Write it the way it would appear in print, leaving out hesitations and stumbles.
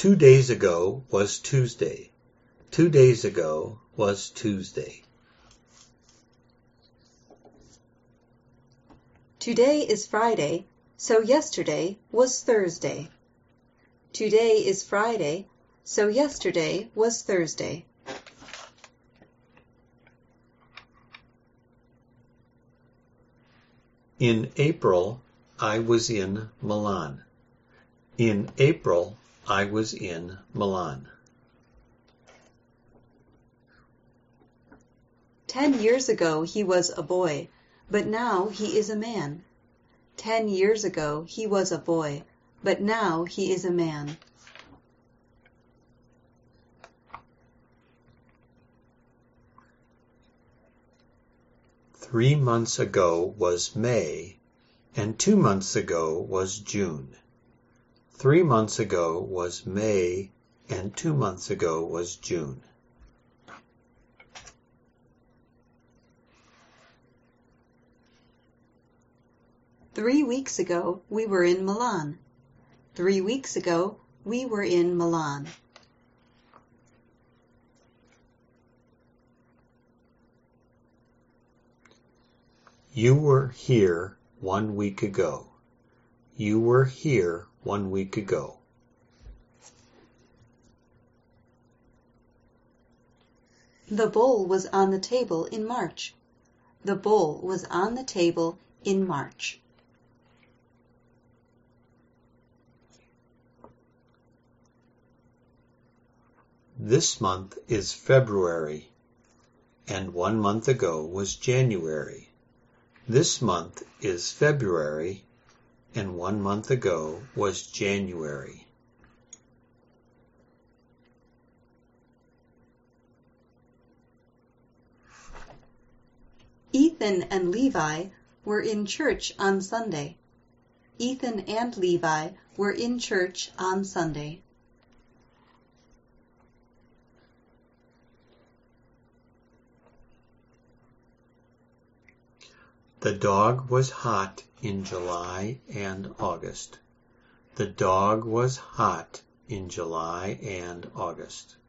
2 days ago was Tuesday. 2 days ago was Tuesday. Today is Friday, so yesterday was Thursday. Today is Friday, so yesterday was Thursday. In April, I was in Milan. In April, I was in Milan. 10 years ago he was a boy, but now he is a man. 10 years ago he was a boy, but now he is a man. Three months ago was May, and 2 months ago was June. 3 months ago was May, and 2 months ago was June. Three weeks ago we were in Milan. 3 weeks ago we were in Milan. You were here 1 week ago. You were here 1 week ago. The bowl was on the table in March. The bowl was on the table in March. This month is February, and 1 month ago was January. This month is February, and 1 month ago was January. Ethan and Levi were in church on Sunday. Ethan and Levi were in church on Sunday. The dog was hot in July and August. The dog was hot in July and August.